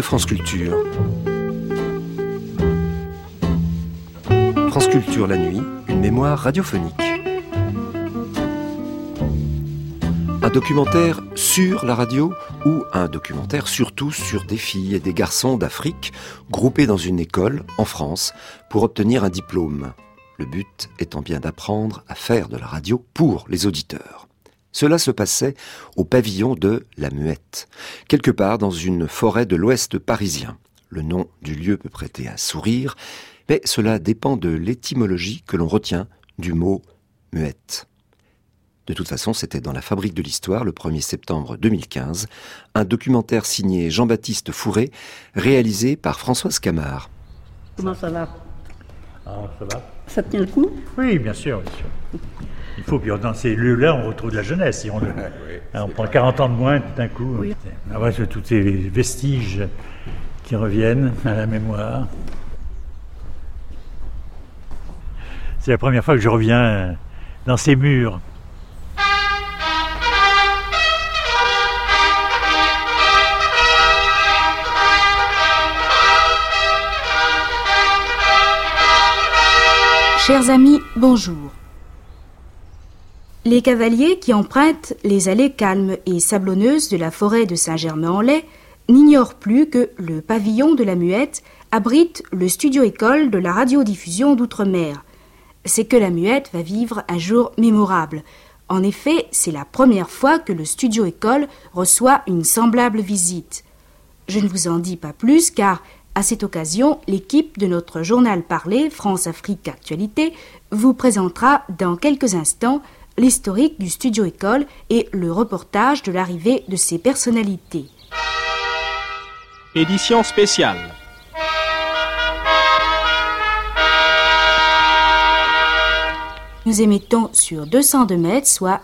France Culture. France Culture la nuit, une mémoire radiophonique. Un documentaire sur la radio ou un documentaire surtout sur des filles et des garçons d'Afrique groupés dans une école en France pour obtenir un diplôme. Le but étant bien d'apprendre à faire de la radio pour les auditeurs. Cela se passait au pavillon de La Muette, quelque part dans une forêt de l'ouest parisien. Le nom du lieu peut prêter à sourire, mais cela dépend de l'étymologie que l'on retient du mot « muette ». De toute façon, c'était dans la Fabrique de l'Histoire, le 1er septembre 2015, un documentaire signé Jean-Baptiste Fourré, réalisé par Françoise Camard. Comment ça va ? Ah, ça va ? Ça tient le coup ? Oui, bien sûr, bien sûr. Il faut, puis dans ces lieux-là, on retrouve de la jeunesse. Si on, on prend 40 ans de moins, tout d'un coup. Oui. C'est tous ces vestiges qui reviennent à la mémoire. C'est la première fois que je reviens dans ces murs. Chers amis, bonjour. Les cavaliers qui empruntent les allées calmes et sablonneuses de la forêt de Saint-Germain-en-Laye n'ignorent plus que le pavillon de La Muette abrite le studio-école de la radiodiffusion d'Outre-mer. C'est que La Muette va vivre un jour mémorable. En effet, c'est la première fois que le studio-école reçoit une semblable visite. Je ne vous en dis pas plus car, à cette occasion, l'équipe de notre journal parlé France-Afrique Actualité vous présentera dans quelques instants l'historique du studio-école et le reportage de l'arrivée de ses personnalités. Édition spéciale. Nous émettons sur 202 mètres, soit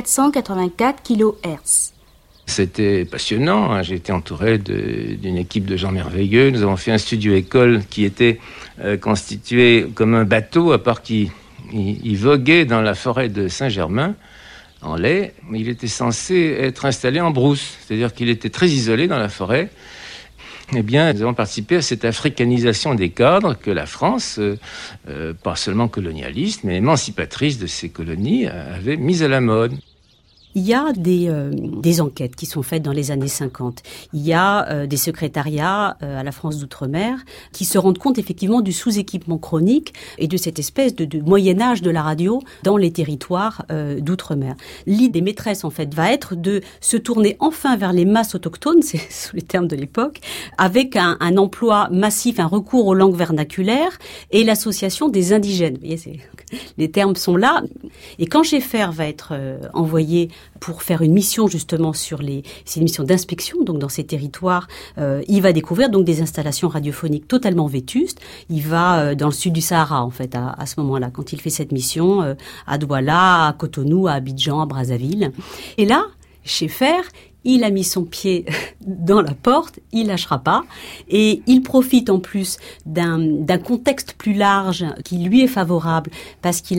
1484 kHz. C'était passionnant, j'ai été entouré d'une équipe de gens merveilleux. Nous avons fait un studio-école qui était constitué comme un bateau, à part qu'il voguait dans la forêt de Saint-Germain-en-Laye. Il était censé être installé en brousse, c'est-à-dire qu'il était très isolé dans la forêt. Eh bien, nous avons participé à cette africanisation des cadres que la France, pas seulement colonialiste, mais émancipatrice de ses colonies, avait mise à la mode. Il y a des enquêtes qui sont faites dans les années 50. Il y a des secrétariats à la France d'Outre-mer qui se rendent compte effectivement du sous-équipement chronique et de cette espèce de Moyen-Âge de la radio dans les territoires d'Outre-mer. L'idée des maîtresses, en fait, va être de se tourner enfin vers les masses autochtones, c'est sous les termes de l'époque, avec un emploi massif, un recours aux langues vernaculaires et l'association des indigènes. Vous voyez, les termes sont là. Et quand Schaeffer va être envoyé pour faire une mission justement c'est une mission d'inspection donc dans ces territoires, il va découvrir donc des installations radiophoniques totalement vétustes. Il va dans le sud du Sahara en fait à ce moment-là quand il fait cette mission à Douala, à Cotonou, à Abidjan, à Brazzaville. Et là, Schaeffer, il a mis son pied dans la porte, il lâchera pas, et il profite en plus d'un contexte plus large qui lui est favorable, parce il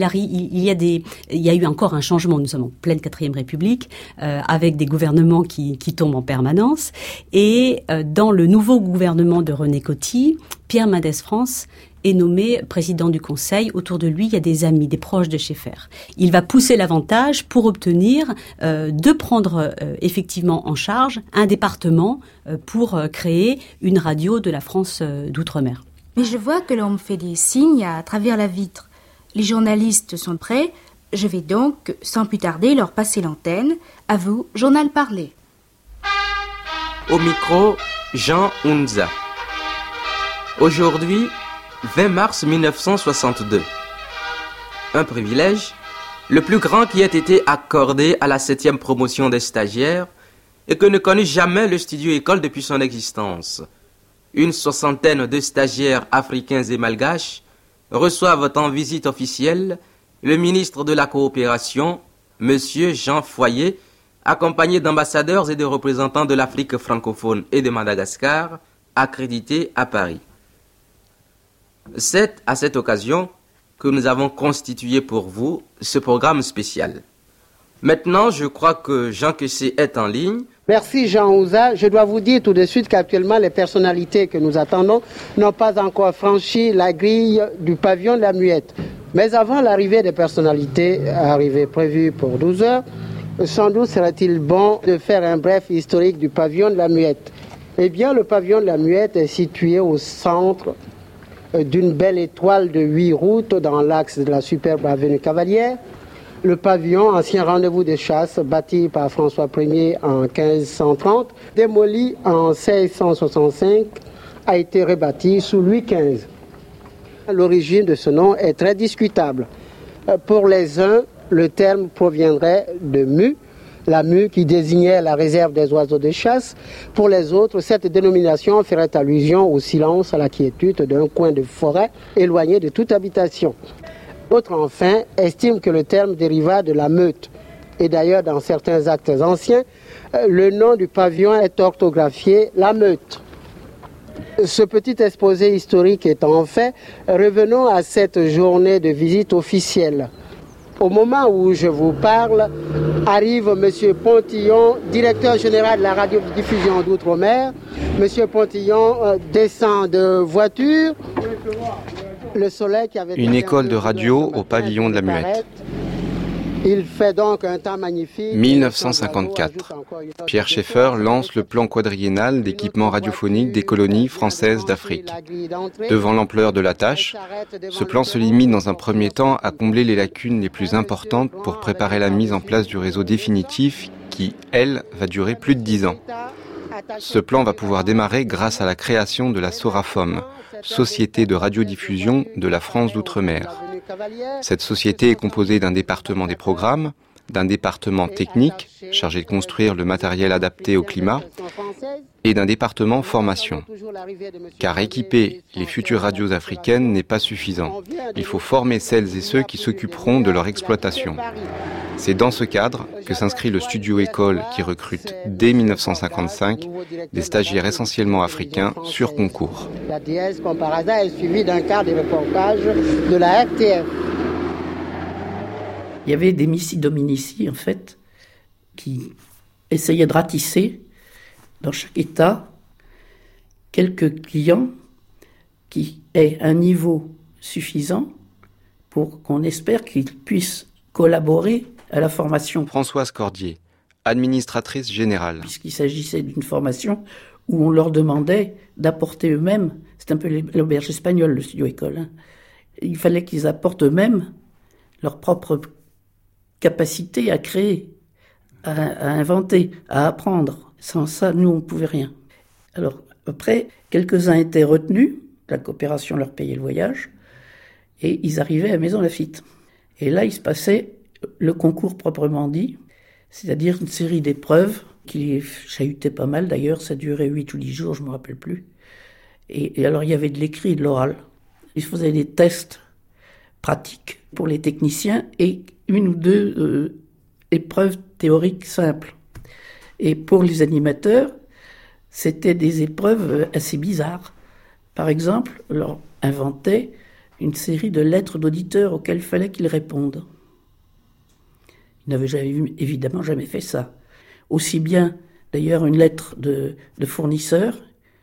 y a eu encore un changement, nous sommes en pleine 4e République, avec des gouvernements qui tombent en permanence, et dans le nouveau gouvernement de René Coty, Pierre Mendès France est nommé président du Conseil. Autour de lui, il y a des amis, des proches de Schaeffer. Il va pousser l'avantage pour obtenir de prendre effectivement en charge un département pour créer une radio de la France d'Outre-mer. Mais je vois que l'on me fait des signes à travers la vitre. Les journalistes sont prêts. Je vais donc, sans plus tarder, leur passer l'antenne. À vous, journal parlé. Au micro, Jean Hunza. Aujourd'hui, 20 mars 1962. Un privilège, le plus grand qui ait été accordé à la 7e promotion des stagiaires et que ne connut jamais le studio-école depuis son existence. Une soixantaine de stagiaires africains et malgaches reçoivent en visite officielle le ministre de la Coopération, M. Jean Foyer, accompagné d'ambassadeurs et de représentants de l'Afrique francophone et de Madagascar, accrédités à Paris. C'est à cette occasion que nous avons constitué pour vous ce programme spécial. Maintenant, je crois que Jean Kessé est en ligne Merci Jean Ouza. Je dois vous dire tout de suite qu'actuellement, les personnalités que nous attendons n'ont pas encore franchi la grille du pavillon de la Muette. Mais avant l'arrivée des personnalités, arrivée prévue pour 12 heures, sans doute serait-il bon de faire un bref historique du pavillon de la Muette. Eh bien, le pavillon de la Muette est situé au centre d'une belle étoile de 8 routes dans l'axe de la superbe avenue Cavalière. Le pavillon, ancien rendez-vous de chasse, bâti par François Ier en 1530, démoli en 1665, a été rebâti sous Louis XV. L'origine de ce nom est très discutable. Pour les uns, le terme proviendrait de mue, la mue qui désignait la réserve des oiseaux de chasse. Pour les autres, cette dénomination ferait allusion au silence, à la quiétude d'un coin de forêt éloigné de toute habitation. D'autres, enfin, estiment que le terme dériva de la meute. Et d'ailleurs, dans certains actes anciens, le nom du pavillon est orthographié la meute. Ce petit exposé historique étant fait, revenons à cette journée de visite officielle. Au moment où je vous parle, arrive M. Pontillon, directeur général de la radiodiffusion d'Outre-mer. M. Pontillon descend de voiture. Le soleil qui avait une école de radio au pavillon de la Muette. Il fait donc un temps magnifique. 1954. Pierre Schaeffer lance le plan quadriennal d'équipement radiophonique des colonies françaises d'Afrique. Devant l'ampleur de la tâche, ce plan se limite dans un premier temps à combler les lacunes les plus importantes pour préparer la mise en place du réseau définitif qui, elle, va durer plus de 10 ans. Ce plan va pouvoir démarrer grâce à la création de la Sorafom, Société de radiodiffusion de la France d'Outre-mer. Cette société est composée d'un département des programmes, d'un département technique, chargé de construire le matériel adapté au climat, et d'un département formation. Car équiper les futures radios africaines n'est pas suffisant. Il faut former celles et ceux qui s'occuperont de leur exploitation. C'est dans ce cadre que s'inscrit le Studio École qui recrute dès 1955 des stagiaires essentiellement africains sur concours. La dièse, comme par hasard, est suivie d'un quart des reportages de la RTF. Il y avait des missi-dominici, en fait, qui essayaient de ratisser dans chaque État quelques clients qui aient un niveau suffisant pour qu'on espère qu'ils puissent collaborer à la formation. Françoise Cordier, administratrice générale. Puisqu'il s'agissait d'une formation où on leur demandait d'apporter eux-mêmes, c'est un peu l'auberge espagnole, le studio école, hein. Il fallait qu'ils apportent eux-mêmes leur propre capacité à créer, à inventer, à apprendre. Sans ça, nous, on ne pouvait rien. Alors, après, quelques-uns étaient retenus, la coopération leur payait le voyage, et ils arrivaient à Maison Lafitte. Et là, il se passait le concours proprement dit, c'est-à-dire une série d'épreuves qui les chahutaient pas mal. D'ailleurs, ça durait 8 ou 10 jours, je ne me rappelle plus. Et alors, il y avait de l'écrit et de l'oral. Ils faisaient des tests pratiques pour les techniciens et une ou deux épreuves théoriques simples. Et pour les animateurs, c'était des épreuves assez bizarres. Par exemple, on leur inventait une série de lettres d'auditeurs auxquelles il fallait qu'ils répondent. Ils n'avaient évidemment jamais fait ça. Aussi bien, d'ailleurs, une lettre de fournisseur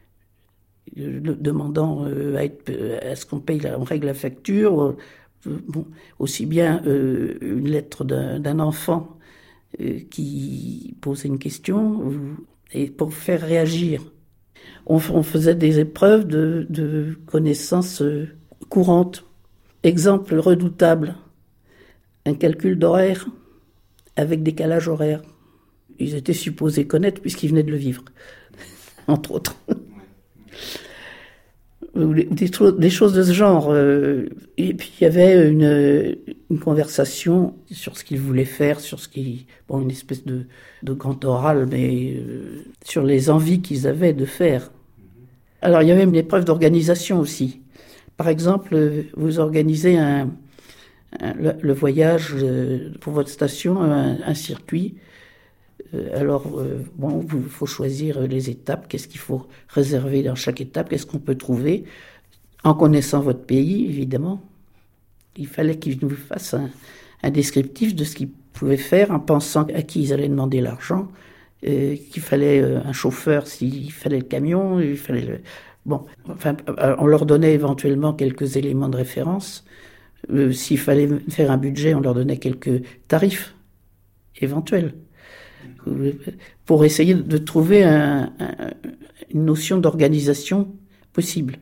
demandant à ce qu'on paye, on règle la facture, bon, aussi bien une lettre d'un enfant qui posait une question, et pour faire réagir. On faisait des épreuves de connaissances courantes. Exemple redoutable, un calcul d'horaire avec décalage horaire. Ils étaient supposés connaître puisqu'ils venaient de le vivre, entre autres. Des choses de ce genre. Et puis il y avait une conversation sur ce qu'ils voulaient faire, sur ce qui, bon, une espèce de grand oral, mais sur les envies qu'ils avaient de faire. Alors il y avait une épreuve d'organisation aussi. Par exemple, vous organisez le voyage pour votre station, un circuit. Alors, bon, il faut choisir les étapes, qu'est-ce qu'il faut réserver dans chaque étape, qu'est-ce qu'on peut trouver, en connaissant votre pays, évidemment. Il fallait qu'ils nous fassent un descriptif de ce qu'ils pouvaient faire, en pensant à qui ils allaient demander l'argent, qu'il fallait un chauffeur s'il fallait le camion, il fallait on leur donnait éventuellement quelques éléments de référence. S'il fallait faire un budget, on leur donnait quelques tarifs éventuels pour essayer de trouver une notion d'organisation possible.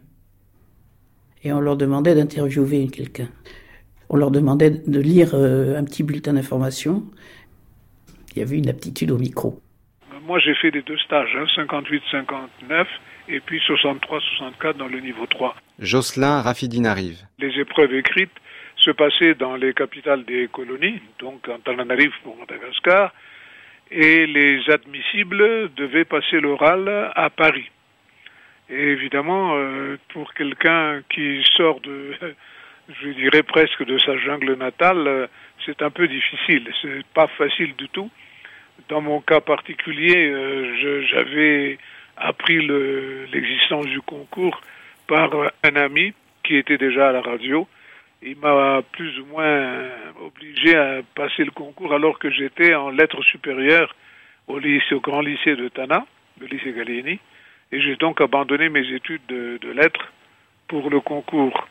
Et on leur demandait d'interviewer quelqu'un. On leur demandait de lire un petit bulletin d'information. Il y avait une aptitude au micro. Moi, j'ai fait les 2 stages, 58-59 et puis 63-64 dans le niveau 3. Jocelyn Rafidine arrive. Les épreuves écrites se passaient dans les capitales des colonies, donc Antananarivo pour Madagascar, et les admissibles devaient passer l'oral à Paris. Et évidemment, pour quelqu'un qui sort je dirais presque de sa jungle natale, c'est un peu difficile, c'est pas facile du tout. Dans mon cas particulier, j'avais appris l'existence du concours par un ami qui était déjà à la radio. Il m'a plus ou moins obligé à passer le concours alors que j'étais en lettres supérieures au grand lycée de Tana, le lycée Gallieni, et j'ai donc abandonné mes études de lettres pour le concours.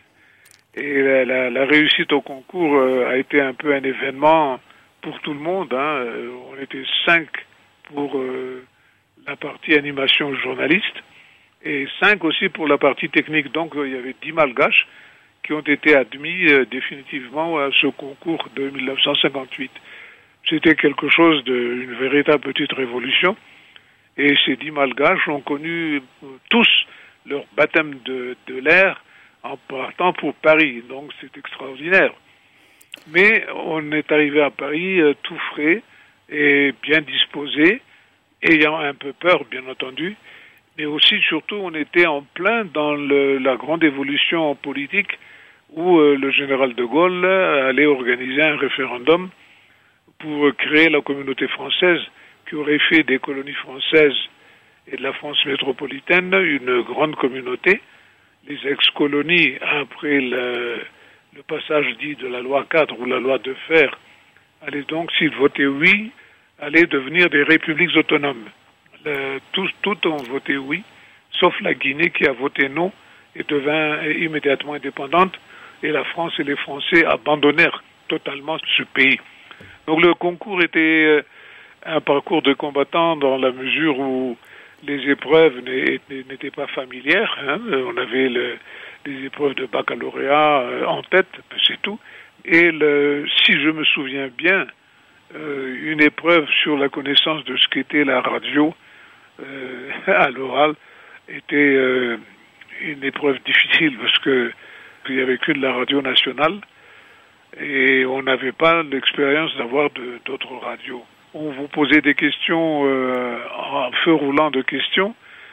Et la réussite au concours a été un peu un événement pour tout le monde. On était 5 pour la partie animation journaliste et 5 aussi pour la partie technique. Donc il y avait 10 malgaches qui ont été admis définitivement à ce concours de 1958. C'était quelque chose une véritable petite révolution. Et ces 10 malgaches ont connu tous leur baptême de l'air en partant pour Paris. Donc c'est extraordinaire. Mais on est arrivé à Paris tout frais et bien disposé, ayant un peu peur, bien entendu, mais aussi, surtout, on était en plein dans la grande évolution politique où le général de Gaulle allait organiser un référendum pour créer la communauté française qui aurait fait des colonies françaises et de la France métropolitaine une grande communauté. Les ex-colonies, après le passage dit de la loi 4 ou la loi de fer, allaient donc, s'ils votaient oui, allaient devenir des républiques autonomes. Toutes ont voté oui, sauf la Guinée qui a voté non et devint immédiatement indépendante, et la France et les Français abandonnèrent totalement ce pays. Donc le concours était un parcours de combattants dans la mesure où les épreuves n'étaient pas familières. On avait les épreuves de baccalauréat en tête, c'est tout. Et si je me souviens bien, une épreuve sur la connaissance de ce qu'était la radio à l'oral était une épreuve difficile parce que il n'y avait que de la radio nationale et on n'avait pas l'expérience d'avoir d'autres radios. On vous posait des questions en feu roulant de questions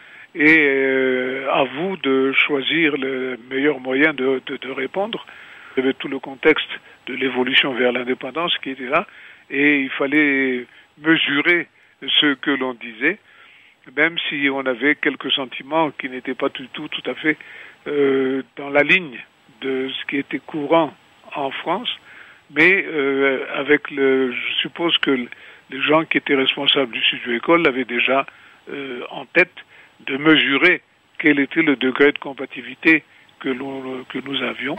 et à vous de choisir le meilleur moyen de répondre. Il y avait tout le contexte de l'évolution vers l'indépendance qui était là et il fallait mesurer ce que l'on disait, même si on avait quelques sentiments qui n'étaient pas tout à fait dans la ligne de ce qui était courant en France, mais je suppose que les gens qui étaient responsables du studio école avaient déjà en tête de mesurer quel était le degré de compatibilité que nous avions.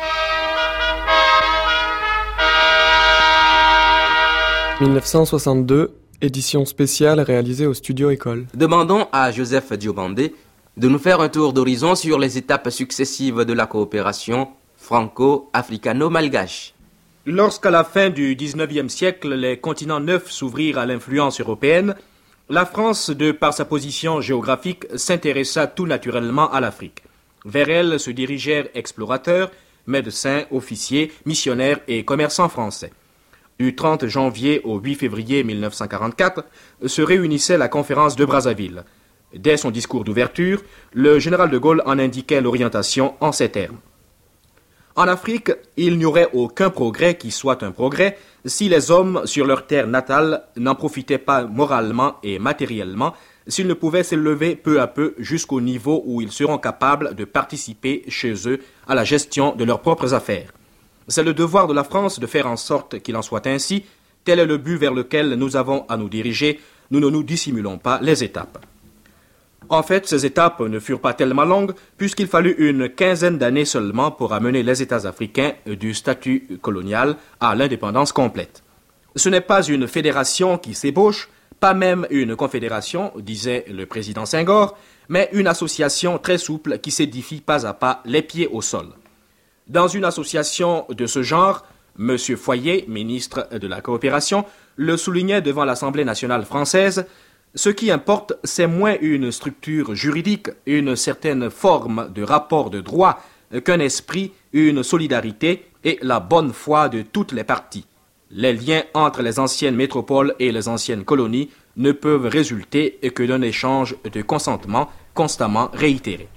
1962, édition spéciale réalisée au studio école. Demandons à Joseph Diobandé de nous faire un tour d'horizon sur les étapes successives de la coopération franco-africano-malgache. Lorsqu'à la fin du XIXe siècle, les continents neufs s'ouvrirent à l'influence européenne, la France, de par sa position géographique, s'intéressa tout naturellement à l'Afrique. Vers elle se dirigèrent explorateurs, médecins, officiers, missionnaires et commerçants français. Du 30 janvier au 8 février 1944 se réunissait la conférence de Brazzaville. Dès son discours d'ouverture, le général de Gaulle en indiquait l'orientation en ces termes. En Afrique, il n'y aurait aucun progrès qui soit un progrès si les hommes sur leur terre natale n'en profitaient pas moralement et matériellement, s'ils ne pouvaient s'élever peu à peu jusqu'au niveau où ils seront capables de participer chez eux à la gestion de leurs propres affaires. C'est le devoir de la France de faire en sorte qu'il en soit ainsi. Tel est le but vers lequel nous avons à nous diriger nous ne nous dissimulons pas les étapes. En fait, ces étapes ne furent pas tellement longues puisqu'il fallut une quinzaine d'années seulement pour amener les États africains du statut colonial à l'indépendance complète. Ce n'est pas une fédération qui s'ébauche, pas même une confédération, disait le président Senghor, mais une association très souple qui s'édifie pas à pas les pieds au sol. Dans une association de ce genre, M. Foyer, ministre de la Coopération, le soulignait devant l'Assemblée nationale française. Ce qui importe, c'est moins une structure juridique, une certaine forme de rapport de droit qu'un esprit, une solidarité et la bonne foi de toutes les parties. Les liens entre les anciennes métropoles et les anciennes colonies ne peuvent résulter que d'un échange de consentement constamment réitéré.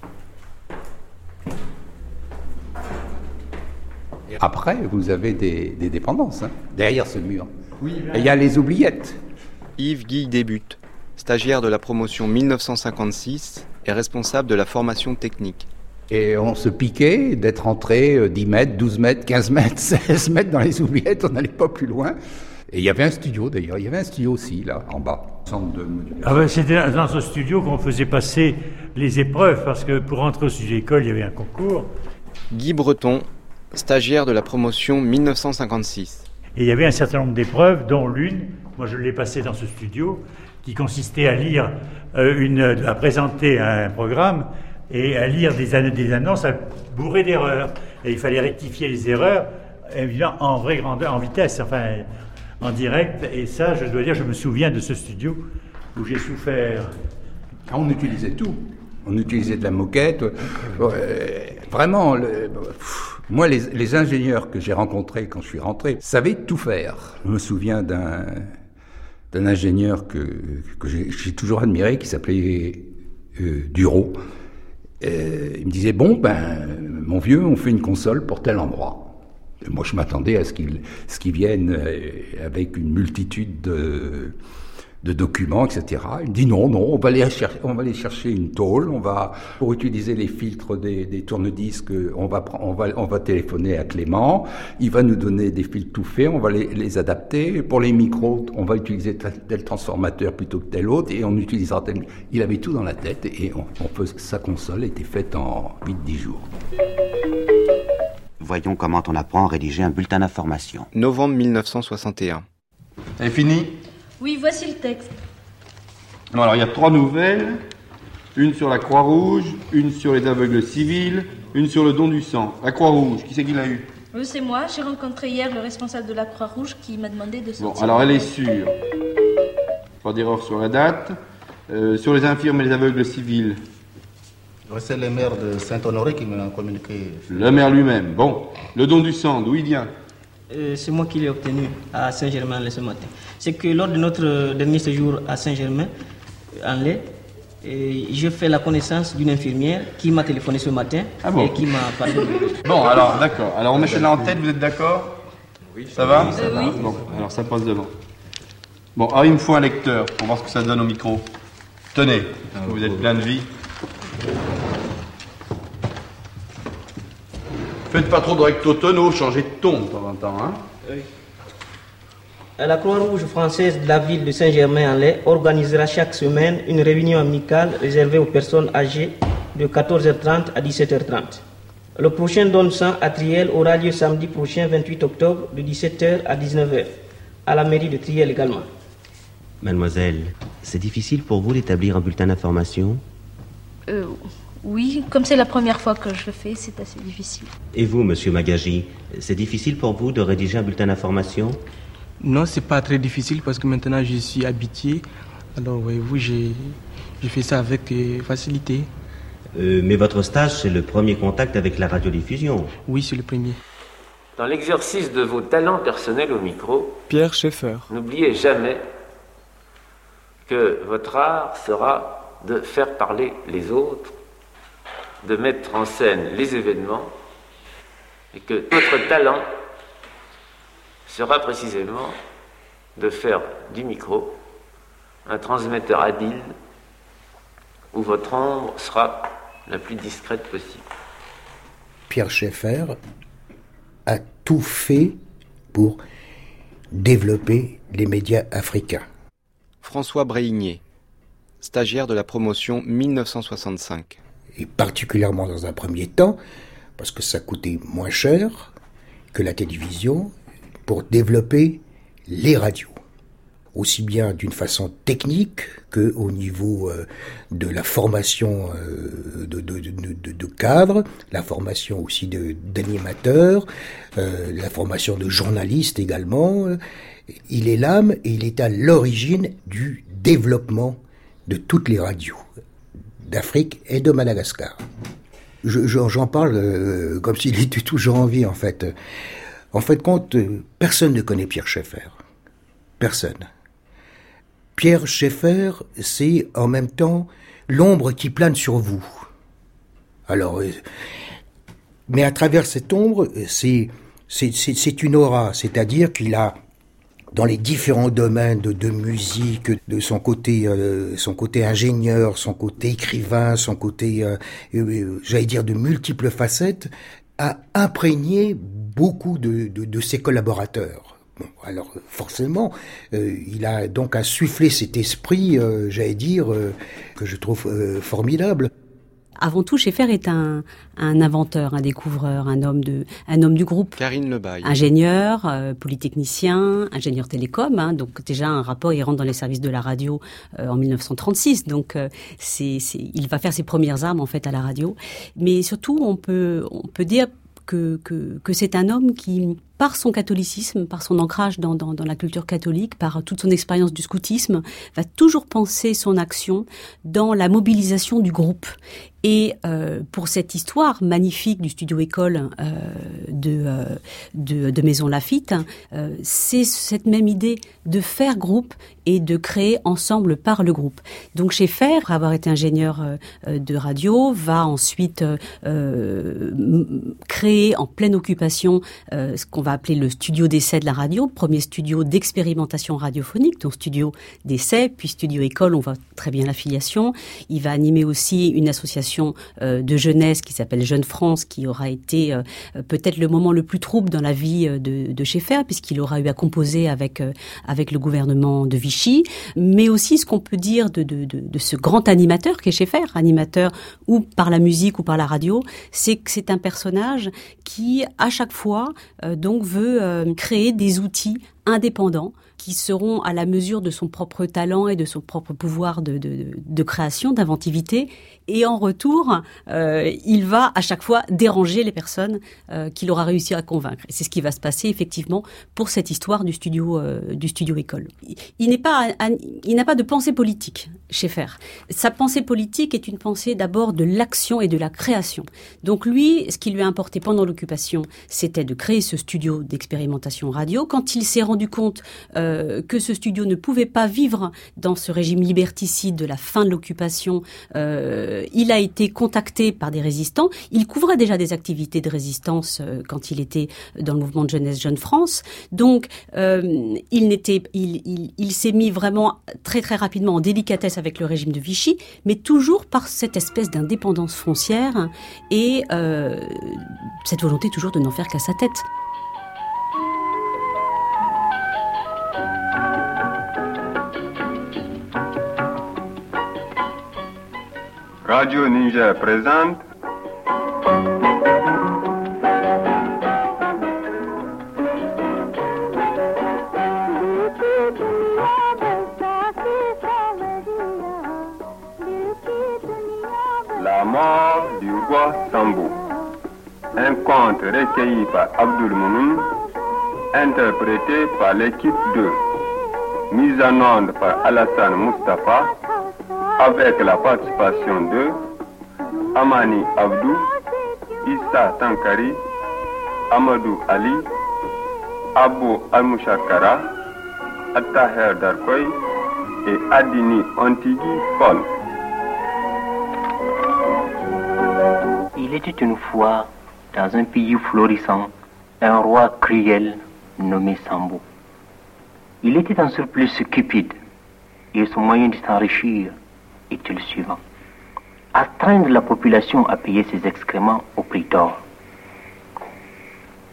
Après, vous avez des dépendances, derrière ce mur. Oui, et il y a les oubliettes. Yves Guille débute, stagiaire de la promotion 1956 et responsable de la formation technique. Et on se piquait d'être entré 10 mètres, 12 mètres, 15 mètres, 16 mètres dans les oubliettes, on n'allait pas plus loin. Et il y avait un studio d'ailleurs, il y avait un studio aussi là, en bas. Centre de modulation. Ah ben, c'était dans ce studio qu'on faisait passer les épreuves, parce que pour entrer au studio école, il y avait un concours. Guy Breton, stagiaire de la promotion 1956. Et il y avait un certain nombre d'épreuves, dont l'une, moi je l'ai passée dans ce studio, qui consistait à lire à présenter un programme et à lire des annonces bourrées d'erreurs. Et il fallait rectifier les erreurs, évidemment, en vraie grandeur, en vitesse, enfin, en direct. Et ça, je dois dire, je me souviens de ce studio où j'ai souffert. On utilisait tout. On utilisait de la moquette. Vraiment, moi, les ingénieurs que j'ai rencontrés quand je suis rentré savaient tout faire. Je me souviens d'un ingénieur que j'ai toujours admiré, qui s'appelait Duro. Il me disait, mon vieux, on fait une console pour tel endroit. Et moi, je m'attendais à ce qu'il vienne avec une multitude de documents, etc. Il me dit non, on va aller chercher une tôle, pour utiliser les filtres des tourne-disques, on va téléphoner à Clément, il va nous donner des filtres tout faits, on va les adapter. Pour les micros, on va utiliser tel transformateur plutôt que tel autre, et on utilisera tel. Il avait tout dans la tête, et sa console était faite en 8-10 jours. Voyons comment on apprend à rédiger un bulletin d'information. Novembre 1961. C'est fini ? Oui, voici le texte. Bon, alors, il y a 3 nouvelles. Une sur la Croix-Rouge, une sur les aveugles civils, une sur le don du sang. La Croix-Rouge, qui c'est qui l'a eu ? C'est moi. J'ai rencontré hier le responsable de la Croix-Rouge qui m'a demandé de sortir. Bon, alors elle est sûre. Pas d'erreur sur la date. Sur les infirmes et les aveugles civils. C'est le maire de Saint-Honoré qui m'a communiqué. Le maire lui-même. Bon, le don du sang, d'où il vient ? C'est moi qui l'ai obtenu à Saint-Germain-en-Laye ce matin. C'est que lors de notre dernier séjour à Saint-Germain-en-Laye, j'ai fait la connaissance d'une infirmière qui m'a téléphoné ce matin et qui m'a parlé de... Bon, alors, d'accord. Alors, on met celle-là en tête, vous êtes d'accord ? Oui. Ça va ? Oui, ça va. Bon, alors ça passe devant. Bon, alors il me faut un lecteur pour voir ce que ça donne au micro. Tenez, vous êtes plein de vie. Faites pas trop de recto-tono, changez de ton de temps en temps, hein ? Oui. La Croix-Rouge française de la ville de Saint-Germain-en-Laye organisera chaque semaine une réunion amicale réservée aux personnes âgées de 14h30 à 17h30. Le prochain don de sang à Triel aura lieu samedi prochain, 28 octobre, de 17h à 19h, à la mairie de Triel également. Mademoiselle, c'est difficile pour vous d'établir un bulletin d'information ? Oui, comme c'est la première fois que je le fais, c'est assez difficile. Et vous, monsieur Magaji, c'est difficile pour vous de rédiger un bulletin d'information ? Non, c'est pas très difficile parce que maintenant je suis habitué. Alors, voyez-vous, j'ai fait ça avec facilité. Mais votre stage, c'est le premier contact avec la radiodiffusion. Oui, c'est le premier. Dans l'exercice de vos talents personnels au micro, Pierre Schaeffer. N'oubliez jamais que votre art sera de faire parler les autres, de mettre en scène les événements, et que votre talent sera précisément de faire du micro un transmetteur habile où votre ombre sera la plus discrète possible. Pierre Schaeffer a tout fait pour développer les médias africains. François Bréhigné, stagiaire de la promotion 1965. Et particulièrement dans un premier temps, parce que ça coûtait moins cher que la télévision, pour développer les radios. Aussi bien d'une façon technique qu'au niveau de la formation de cadres, la formation aussi d'animateurs, la formation de journalistes également. Il est l'âme et il est à l'origine du développement de toutes les radios d'Afrique et de Madagascar. J'en parle comme s'il était toujours en vie, en fait. En fait de compte, personne ne connaît Pierre Schaeffer. Personne. Pierre Schaeffer, c'est en même temps l'ombre qui plane sur vous. Alors, mais à travers cette ombre, c'est une aura, c'est-à-dire qu'il a, dans les différents domaines de musique, de son côté ingénieur, son côté écrivain, son côté, j'allais dire, de multiples facettes, a imprégné beaucoup de ses collaborateurs. Bon, alors forcément, il a donc insufflé cet esprit, j'allais dire, que je trouve formidable. Avant tout, Schaeffer est un inventeur, un découvreur, un homme du groupe. Karine Lebaille. Ingénieur, polytechnicien, ingénieur télécom. Donc déjà un rapport, il rentre dans les services de la radio en 1936. Donc il va faire ses premières armes en fait à la radio. Mais surtout, on peut dire que c'est un homme qui, par son catholicisme, par son ancrage dans la culture catholique, par toute son expérience du scoutisme, va toujours penser son action dans la mobilisation du groupe. Et pour cette histoire magnifique du studio école de Maison Lafitte, c'est cette même idée de faire groupe et de créer ensemble par le groupe. Donc Schaeffer, après avoir été ingénieur de radio, va ensuite créer en pleine occupation ce qu'on va appeler le studio d'essai de la radio, premier studio d'expérimentation radiophonique, donc studio d'essai, puis studio école, on voit très bien l'affiliation. Il va animer aussi une association de jeunesse qui s'appelle Jeune France, qui aura été peut-être le moment le plus trouble dans la vie de Schaeffer, puisqu'il aura eu à composer avec le gouvernement de Vichy, mais aussi ce qu'on peut dire de ce grand animateur qu'est Schaeffer, animateur ou par la musique ou par la radio, c'est que c'est un personnage qui, à chaque fois, donc veut créer des outils indépendants qui seront à la mesure de son propre talent et de son propre pouvoir de création, d'inventivité. Et en retour, il va à chaque fois déranger les personnes qu'il aura réussi à convaincre. Et c'est ce qui va se passer effectivement pour cette histoire du studio école. Il n'a pas de pensée politique, Schaeffer. Sa pensée politique est une pensée d'abord de l'action et de la création. Donc lui, ce qui lui a importé pendant l'occupation, c'était de créer ce studio d'expérimentation radio. Quand il s'est rendu compte que ce studio ne pouvait pas vivre dans ce régime liberticide de la fin de l'occupation, il a été contacté par des résistants. Il couvrait déjà des activités de résistance quand il était dans le mouvement de jeunesse Jeune France. Donc, il s'est mis vraiment très très rapidement en délicatesse avec le régime de Vichy, mais toujours par cette espèce d'indépendance foncière et cette volonté toujours de n'en faire qu'à sa tête. Radio Niger présente La mort du roi Sambou. Un conte recueilli par Abdul Moumoun, interprété par l'équipe 2, mise en onde par Alassane Mustafa, avec la participation de Amani Abdou, Issa Tankari, Amadou Ali, Abou Al-Mouchakara, Attaher Darkoy et Adini Ontigui Paul. Il était une fois, dans un pays florissant, un roi cruel nommé Sambou. Il était en surplus cupide et son moyen de s'enrichir était le suivant: astreindre la population à payer ses excréments au prix d'or.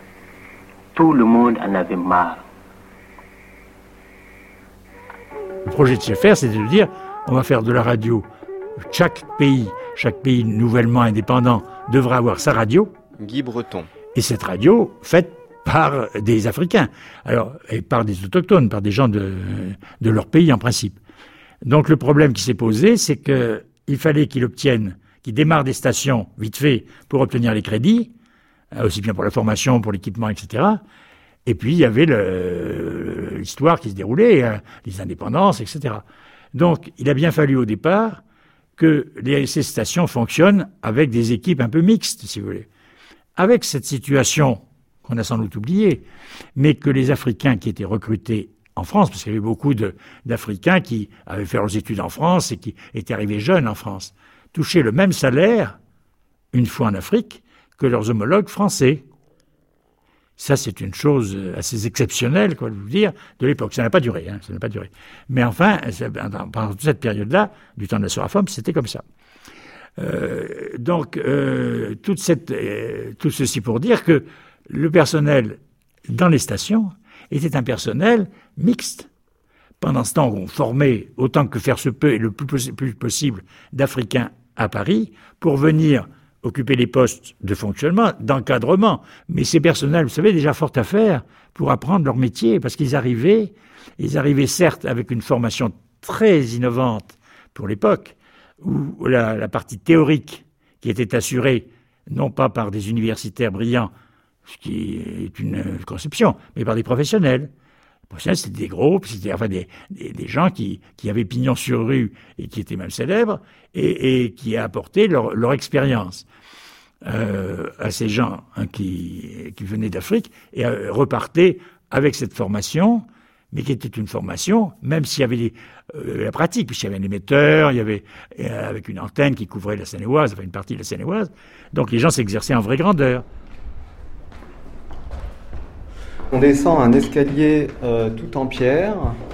Tout le monde en avait marre. projet de se faire, c'était de dire, on va faire de la radio. Chaque pays nouvellement indépendant devra avoir sa radio. Guy Breton. Et cette radio, faite par des Africains, et par des autochtones, par des gens de leur pays en principe. Donc le problème qui s'est posé, c'est qu'il fallait qu'ils démarrent des stations vite fait pour obtenir les crédits, aussi bien pour la formation, pour l'équipement, etc. Et puis il y avait l'histoire qui se déroulait, les indépendances, etc. Donc il a bien fallu au départ que ces stations fonctionnent avec des équipes un peu mixtes, si vous voulez. Avec cette situation qu'on a sans doute oubliée, mais que les Africains qui étaient recrutés en France, parce qu'il y avait beaucoup d'Africains qui avaient fait leurs études en France et qui étaient arrivés jeunes en France, touchaient le même salaire, une fois en Afrique, que leurs homologues français. Ça, c'est une chose assez exceptionnelle, quoi, de vous dire, de l'époque. Ça n'a pas duré, ça n'a pas duré. Mais enfin, pendant toute cette période-là, du temps de la Sorafom, c'était comme ça. Tout ceci pour dire que le personnel dans les stations était un personnel mixte. Pendant ce temps, on formait autant que faire se peut et le plus possible d'Africains à Paris pour venir occuper les postes de fonctionnement, d'encadrement. Mais ces personnels, vous savez, déjà fort à faire pour apprendre leur métier, parce qu'ils arrivaient certes avec une formation très innovante pour l'époque, où la partie théorique qui était assurée non pas par des universitaires brillants, ce qui est une conception, mais par des professionnels. Les professionnels, c'était des groupes, c'était des gens qui avaient pignon sur rue et qui étaient même célèbres et qui apportaient leur expérience à ces gens qui venaient d'Afrique et repartaient avec cette formation, mais qui était une formation, même s'il y avait la pratique, puisqu'il y avait un émetteur, il y avait avec une antenne qui couvrait la Seine-et-Oise, enfin une partie de la Seine-et-Oise, donc les gens s'exerçaient en vraie grandeur. On descend un escalier tout en pierre.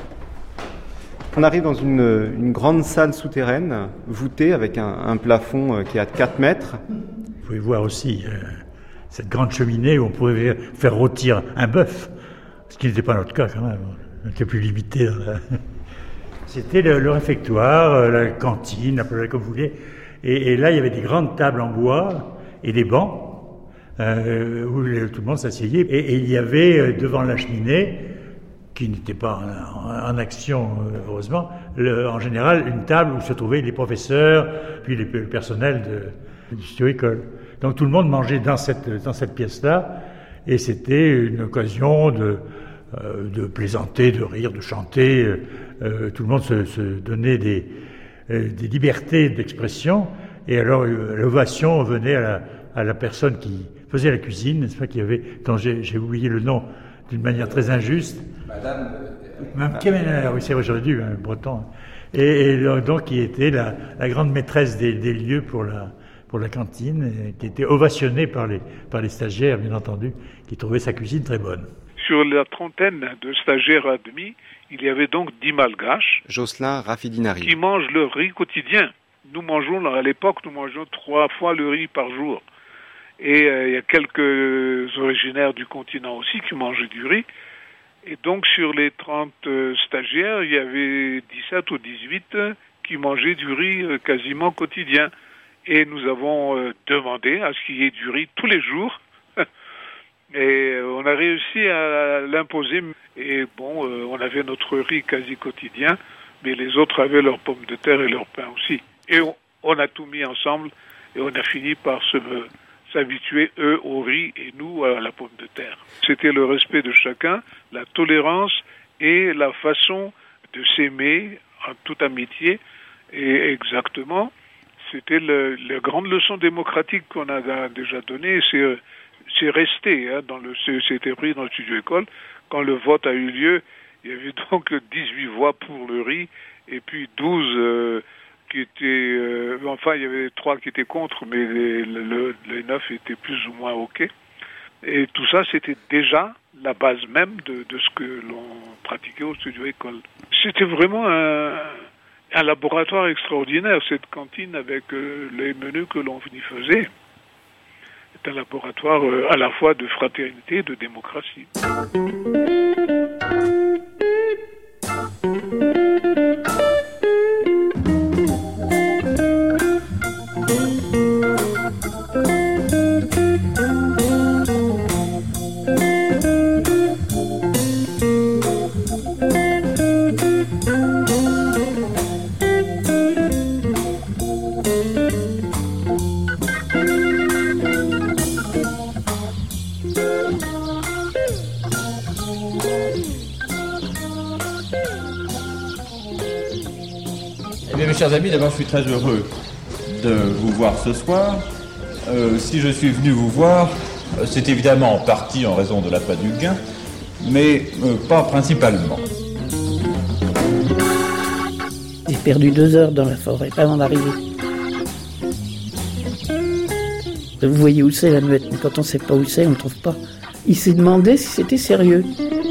On arrive dans une grande salle souterraine, voûtée, avec un plafond qui est à 4 mètres. Vous pouvez voir aussi cette grande cheminée où on pouvait faire rôtir un bœuf, ce qui n'était pas notre cas quand même. On était plus limité. C'était le réfectoire, la cantine, appelez-le comme vous voulez. Et là, il y avait des grandes tables en bois et des bancs. Où tout le monde s'asseyait. Et il y avait devant la cheminée, qui n'était pas en action, heureusement, en général, une table où se trouvaient les professeurs, puis le personnel du studio-école. Donc tout le monde mangeait dans cette pièce-là, et c'était une occasion de plaisanter, de rire, de chanter. Tout le monde se donnait des libertés d'expression, et alors l'ovation venait à la personne qui faisait la cuisine, n'est-ce pas, quand j'ai oublié le nom d'une manière très injuste. Madame Kemener, oui, c'est vrai, j'aurais dû, breton. Et donc, qui était la grande maîtresse des lieux pour la cantine, qui était ovationnée par les stagiaires, bien entendu, qui trouvaient sa cuisine très bonne. Sur la trentaine de stagiaires admis, il y avait donc 10 malgaches. Jocelyn Rafidinari. Qui mangent le riz quotidien. À l'époque, nous mangeons 3 fois le riz par jour. Et il y a quelques originaires du continent aussi qui mangeaient du riz. Et donc, sur les 30 stagiaires, il y avait 17 ou 18 qui mangeaient du riz quasiment quotidien. Et nous avons demandé à ce qu'il y ait du riz tous les jours. Et on a réussi à l'imposer. Et bon, on avait notre riz quasi quotidien, mais les autres avaient leurs pommes de terre et leur pain aussi. Et on a tout mis ensemble et on a fini par s'habituer, eux, au riz et nous à la pomme de terre. C'était le respect de chacun, la tolérance et la façon de s'aimer en toute amitié. Et exactement, c'était la grande leçon démocratique qu'on a déjà donnée. C'est resté, c'était pris dans le studio-école. Quand le vote a eu lieu, il y avait donc 18 voix pour le riz et puis 12 qui étaient... il y avait 3 qui étaient contre, mais les 9 étaient plus ou moins OK. Et tout ça, c'était déjà la base même de ce que l'on pratiquait au studio-école. C'était vraiment un laboratoire extraordinaire, cette cantine, avec les menus que l'on y faisait. C'est un laboratoire à la fois de fraternité et de démocratie. bien, mes chers amis, d'abord, je suis très heureux de vous voir ce soir. Si je suis venu vous voir, c'est évidemment en partie en raison de l'appât du gain, mais pas principalement. J'ai perdu 2 heures dans la forêt avant d'arriver. Vous voyez où c'est la Muette, mais quand on ne sait pas où c'est, on ne trouve pas. Il s'est demandé si c'était sérieux.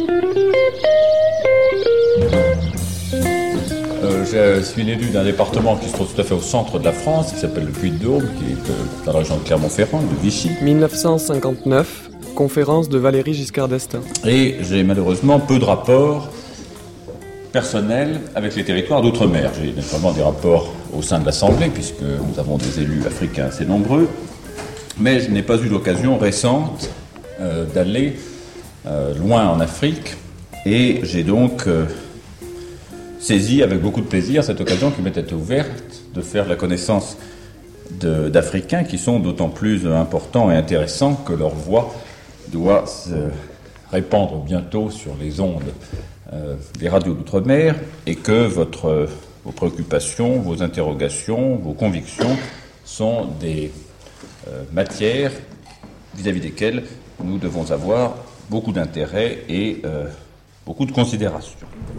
Je suis l'élu d'un département qui se trouve tout à fait au centre de la France, qui s'appelle le Puy-de-Dôme, qui est dans la région de Clermont-Ferrand, de Vichy. 1959, conférence de Valéry Giscard d'Estaing. Et j'ai malheureusement peu de rapports personnels avec les territoires d'outre-mer. J'ai naturellement des rapports au sein de l'Assemblée, puisque nous avons des élus africains assez nombreux, mais je n'ai pas eu l'occasion récente d'aller loin en Afrique, et j'ai donc saisi avec beaucoup de plaisir cette occasion qui m'était ouverte de faire la connaissance d'Africains qui sont d'autant plus importants et intéressants que leur voix doit se répandre bientôt sur les ondes des radios d'outre-mer, et que vos préoccupations, vos interrogations, vos convictions sont des matières vis-à-vis desquelles nous devons avoir beaucoup d'intérêt et beaucoup de considération.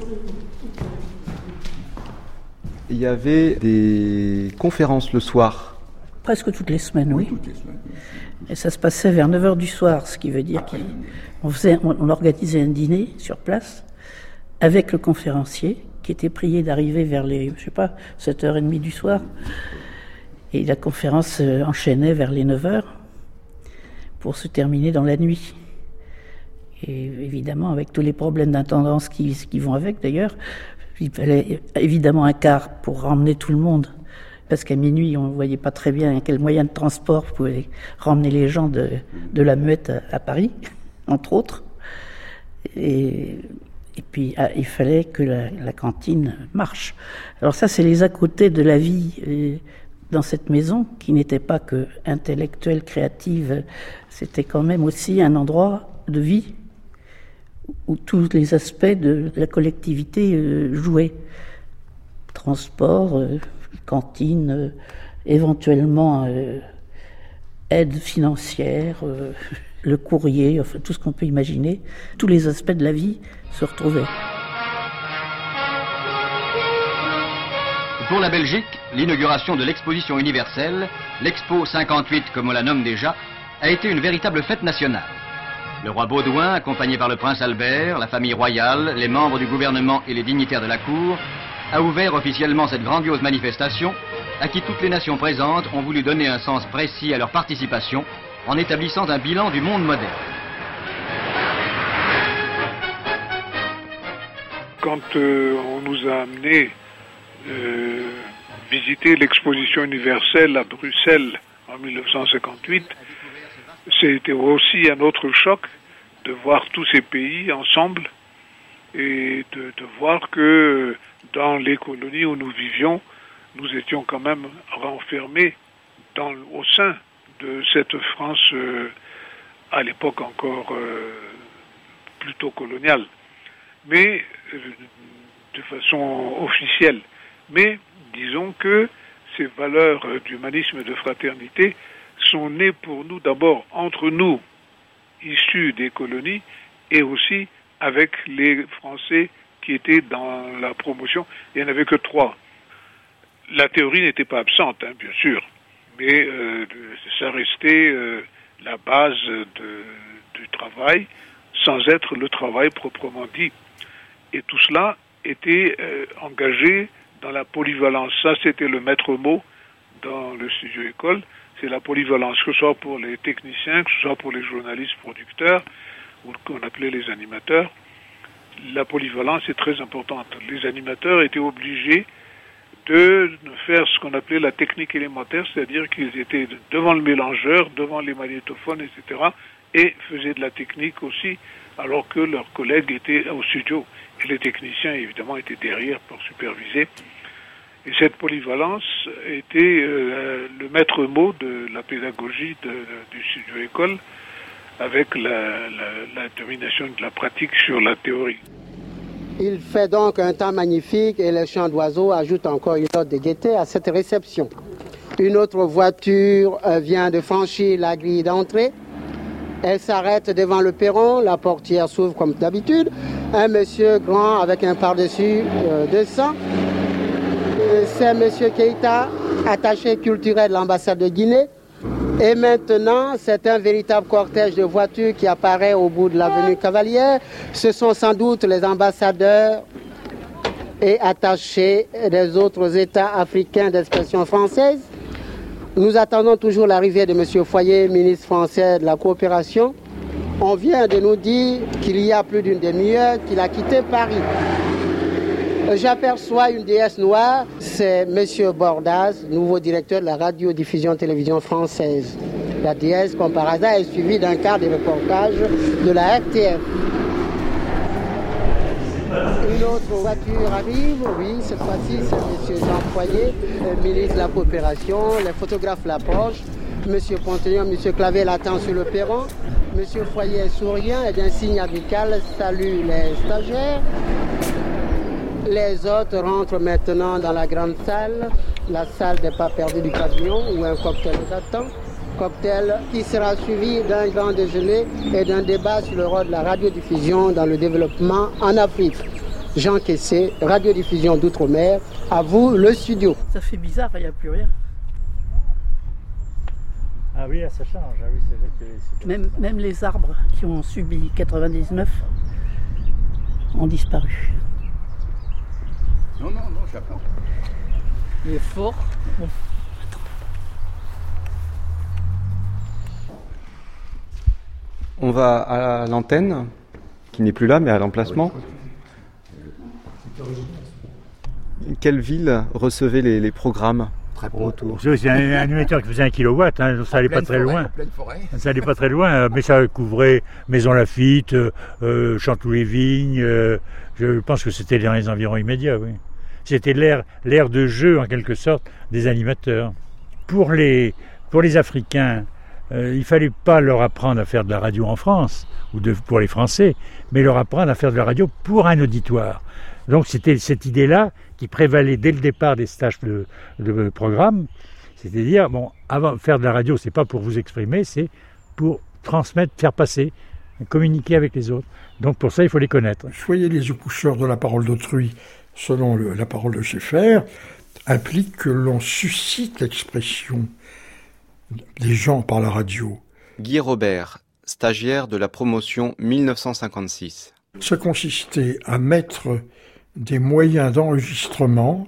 Il y avait des conférences le soir. Presque toutes les semaines, oui. Et ça se passait vers 9h du soir, ce qui veut dire qu'on organisait un dîner sur place avec le conférencier qui était prié d'arriver vers les, 7h30 du soir. Et la conférence enchaînait vers les 9h pour se terminer dans la nuit. Et évidemment, avec tous les problèmes d'intendance qui vont avec d'ailleurs, il fallait évidemment un car pour ramener tout le monde. Parce qu'à minuit, on ne voyait pas très bien quel moyen de transport pouvait ramener les gens de la Muette à Paris, entre autres. Et puis, il fallait que la cantine marche. Alors ça, c'est les à côté de la vie dans cette maison, qui n'était pas que intellectuelle, créative. C'était quand même aussi un endroit de vie où tous les aspects de la collectivité jouaient. Transport, cantine, éventuellement aide financière, le courrier, enfin tout ce qu'on peut imaginer. Tous les aspects de la vie se retrouvaient. Pour la Belgique, l'inauguration de l'exposition universelle, l'Expo 58 comme on la nomme déjà, a été une véritable fête nationale. Le roi Baudouin, accompagné par le prince Albert, la famille royale, les membres du gouvernement et les dignitaires de la cour, a ouvert officiellement cette grandiose manifestation à qui toutes les nations présentes ont voulu donner un sens précis à leur participation en établissant un bilan du monde moderne. Quand on nous a amené visiter l'exposition universelle à Bruxelles en 1958, c'était aussi un autre choc de voir tous ces pays ensemble et de voir que dans les colonies où nous vivions, nous étions quand même renfermés au sein de cette France à l'époque encore plutôt coloniale, mais de façon officielle. Mais disons que ces valeurs d'humanisme et de fraternité sont nées pour nous d'abord entre nous, issus des colonies, et aussi avec les Français qui étaient dans la promotion. Il n'y en avait que 3. La théorie n'était pas absente, bien sûr, mais ça restait la base du travail, sans être le travail proprement dit. Et tout cela était engagé dans la polyvalence. Ça, c'était le maître mot dans le studio école. C'est la polyvalence, que ce soit pour les techniciens, que ce soit pour les journalistes producteurs, ou qu'on appelait les animateurs. La polyvalence est très importante. Les animateurs étaient obligés de faire ce qu'on appelait la technique élémentaire, c'est-à-dire qu'ils étaient devant le mélangeur, devant les magnétophones, etc., et faisaient de la technique aussi, alors que leurs collègues étaient au studio. Et les techniciens, évidemment, étaient derrière pour superviser. Et cette polyvalence était le maître mot de la pédagogie du studio école, avec la domination de la pratique sur la théorie. Il fait donc un temps magnifique et les chants d'oiseaux ajoutent encore une note de gaieté à cette réception. Une autre voiture vient de franchir la grille d'entrée. Elle s'arrête devant le perron, la portière s'ouvre comme d'habitude. Un monsieur grand avec un par-dessus descend. C'est monsieur Keïta, attaché culturel de l'ambassade de Guinée. Et maintenant, c'est un véritable cortège de voitures qui apparaît au bout de l'avenue Cavalière. Ce sont sans doute les ambassadeurs et attachés des autres États africains d'expression française. Nous attendons toujours l'arrivée de M. Foyer, ministre français de la coopération. On vient de nous dire qu'il y a plus d'une demi-heure qu'il a quitté Paris. J'aperçois une déesse noire, c'est M. Bordas, nouveau directeur de la radiodiffusion-télévision française. La déesse, comme par hasard, est suivie d'un quart des reportages de la RTF. Une autre voiture arrive, oui, cette fois-ci c'est M. Jean Foyer, ministre de la coopération, les photographes l'approchent, M. Pontignon, M. Clavel attend sur le perron, M. Foyer souriant et d'un signe amical salue les stagiaires. Les autres rentrent maintenant dans la grande salle, la salle des pas perdus du pavillon où un cocktail nous attend. Cocktail qui sera suivi d'un grand déjeuner et d'un débat sur le rôle de la radiodiffusion dans le développement en Afrique. Jean Kessé, radiodiffusion d'outre-mer, à vous le studio. Ça fait bizarre, il n'y a plus rien. Ah oui, ça change. Ah oui, c'est vrai que Même les arbres qui ont subi 99 ont disparu. Non, j'attends. Il est fort. Bon. On va à l'antenne, qui n'est plus là, mais à l'emplacement. Quelle ville recevait les programmes autour? C'est un animateur qui faisait 1 kilowatt, hein, ça n'allait pas très loin. Ça n'allait pas très loin, mais ça couvrait Maison Lafitte, Chanteloup-les-Vignes. Je pense que c'était dans les environs immédiats, oui. C'était l'ère de jeu, en quelque sorte, des animateurs. Pour les Africains, il ne fallait pas leur apprendre à faire de la radio en France, pour les Français, mais leur apprendre à faire de la radio pour un auditoire. Donc c'était cette idée-là qui prévalait dès le départ des stages de programme. C'est-à-dire, bon, avant faire de la radio, c'est pas pour vous exprimer, c'est pour transmettre, faire passer, communiquer avec les autres. Donc pour ça, il faut les connaître. Soyez les accoucheurs de la parole d'autrui, selon la parole de Schaeffer, implique que l'on suscite l'expression des gens par la radio. Guy Robert, stagiaire de la promotion 1956. Ça consistait à mettre des moyens d'enregistrement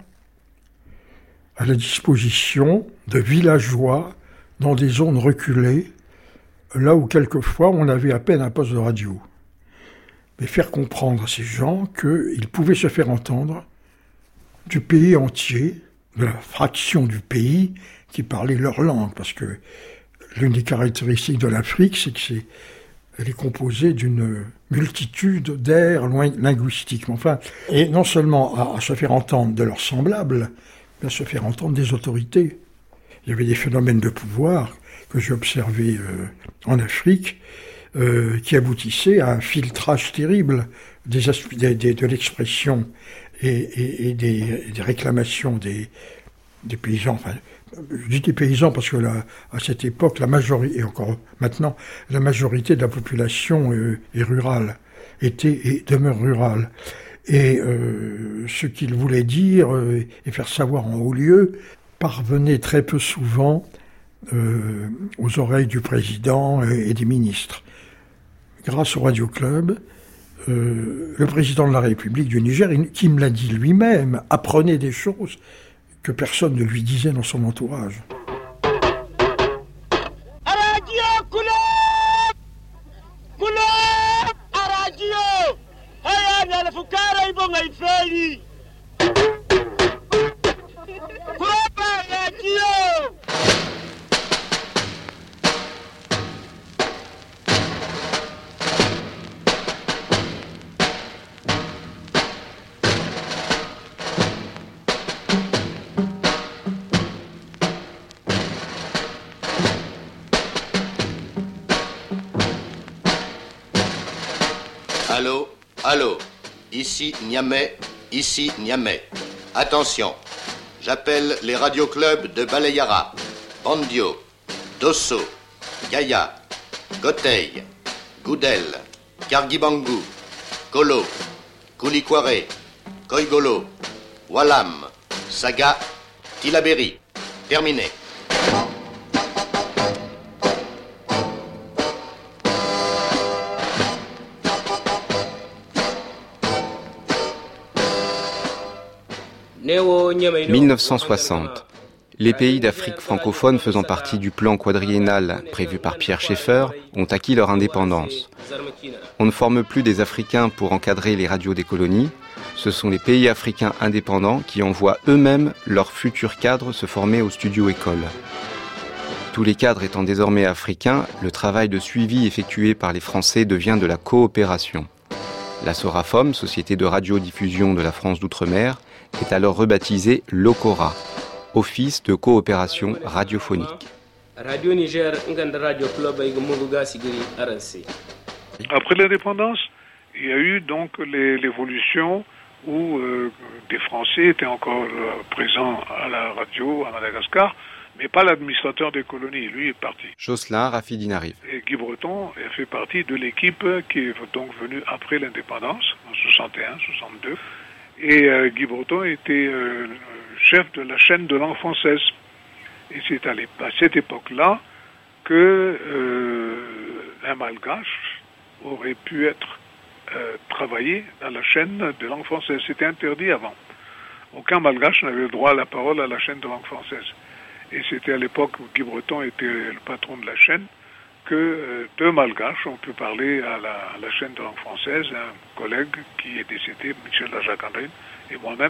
à la disposition de villageois dans des zones reculées, là où quelquefois on avait à peine un poste de radio. Mais faire comprendre à ces gens qu'ils pouvaient se faire entendre du pays entier, de la fraction du pays qui parlait leur langue, parce que l'une des caractéristiques de l'Afrique, c'est qu'elle est composée d'une multitude d'aires linguistiques. Enfin, et non seulement à se faire entendre de leurs semblables, mais à se faire entendre des autorités. Il y avait des phénomènes de pouvoir que j'ai observés en Afrique, qui aboutissaient à un filtrage terrible de l'expression et des réclamations des paysans. Enfin, je dis des paysans parce que à cette époque, la majorité, et encore maintenant, la majorité de la population est rurale, était et demeure rurale. Et ce qu'il voulait dire et faire savoir en haut lieu parvenait très peu souvent aux oreilles du président et des ministres. Grâce au Radio Club, le président de la République du Niger, qui me l'a dit lui-même, apprenait des choses que personne ne lui disait dans son entourage. Allô, allô. ici Niamey, ici Niamey. Attention, j'appelle les radioclubs de Balayara, Bandio, Dosso, Gaïa, Goteil, Goudel, Kargibangou, Kolo, Koulikware, Koigolo, Walam, Saga, Tilaberi. Terminé. « 1960. Les pays d'Afrique francophone faisant partie du plan quadriennal prévu par Pierre Schaeffer ont acquis leur indépendance. On ne forme plus des Africains pour encadrer les radios des colonies. Ce sont les pays africains indépendants qui envoient eux-mêmes leurs futurs cadres se former aux studios-écoles. Tous les cadres étant désormais africains, le travail de suivi effectué par les Français devient de la coopération. La Sorafom, Société de radiodiffusion de la France d'Outre-mer, est alors rebaptisée l'OCORA, Office de coopération radiophonique. Après l'indépendance, il y a eu donc l'évolution où des Français étaient encore présents à la radio à Madagascar, mais pas l'administrateur des colonies, lui est parti. Jocelyn Rafidinarive. Et Guy Breton fait partie de l'équipe qui est donc venue après l'indépendance, en 61, 62. Et Guy Breton était chef de la chaîne de langue française. Et c'est à cette époque-là que un malgache aurait pu être travaillé dans la chaîne de langue française. C'était interdit avant. Aucun malgache n'avait le droit à la parole à la chaîne de langue française. Et c'était à l'époque où Guy Breton était le patron de la chaîne que deux malgaches ont pu parler à la chaîne de langue française, un collègue qui est décédé, Michel Lajacandrine, et moi-même.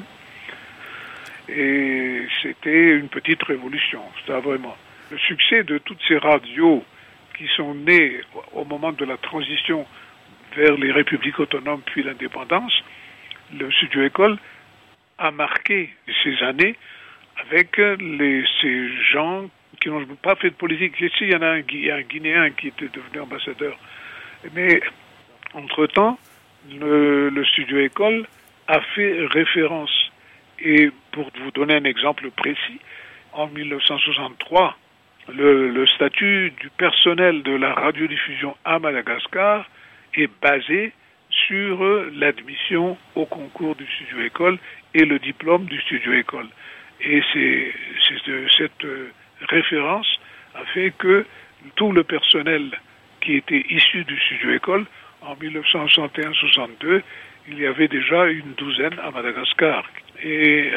Et c'était une petite révolution, ça vraiment. Le succès de toutes ces radios qui sont nées au moment de la transition vers les républiques autonomes puis l'indépendance, le Studio École a marqué ces années avec ces gens qui n'ont pas fait de politique. Ici, il y a un Guinéen qui était devenu ambassadeur. Mais, entre-temps, le Studio École a fait référence. Et pour vous donner un exemple précis, en 1963, le statut du personnel de la radiodiffusion à Madagascar est basé sur l'admission au concours du Studio École et le diplôme du Studio École. Et cette référence a fait que tout le personnel qui était issu du Studio École, en 1961-62, il y avait déjà une douzaine à Madagascar. Et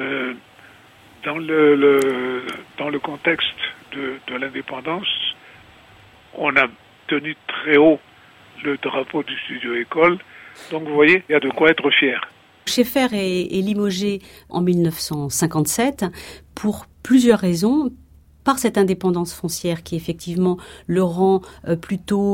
dans le contexte de l'indépendance, on a tenu très haut le drapeau du Studio École. Donc vous voyez, il y a de quoi être fier. Schaeffer est limogé en 1957 pour plusieurs raisons. Par cette indépendance foncière qui effectivement le rend plutôt